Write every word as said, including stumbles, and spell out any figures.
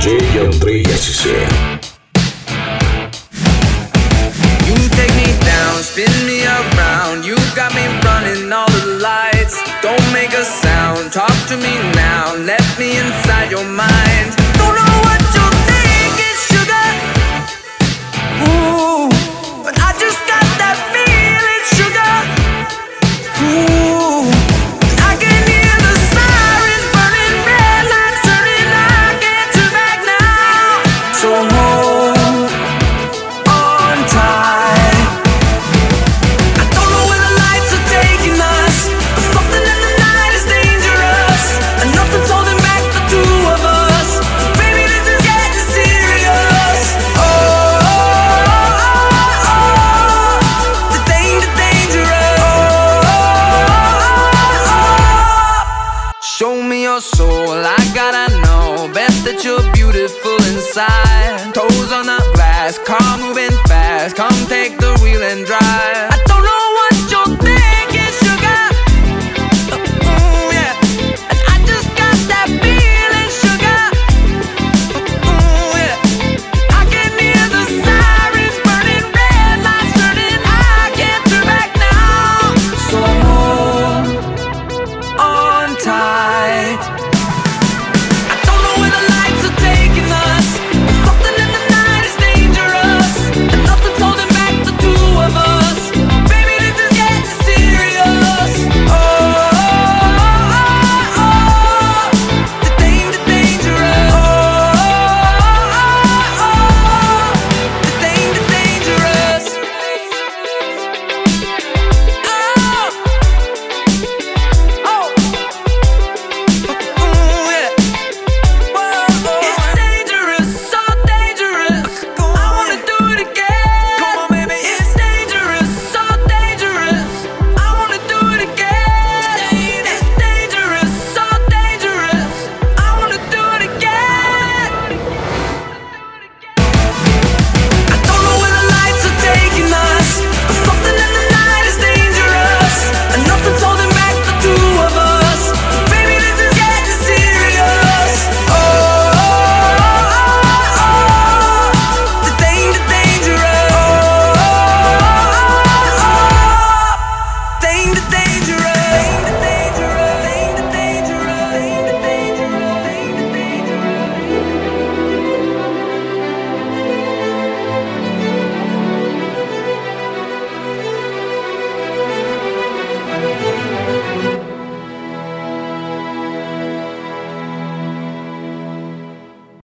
диджей Андрей Асиси. You take me down, spin me around. You got me running all the lights. Don't make a sound, talk to me now. Let me inside your mind. Don't know what you're thinking, sugar. Ooh, but I just got that feeling, sugar. Ooh, I can hear the sirens burning, red lights turning. I can't turn back now. So hold on tight. I don't know where the lights are taking us, but something in the night is dangerous, and nothing's holding back the two of us. Baby, this is getting serious. Oh, oh, oh, oh, the danger, dangerous. Oh, oh, oh. Show me your soul, I gotta know. Best that you're beautiful inside. Toes on the glass, car moving fast. Come take the wheel and drive.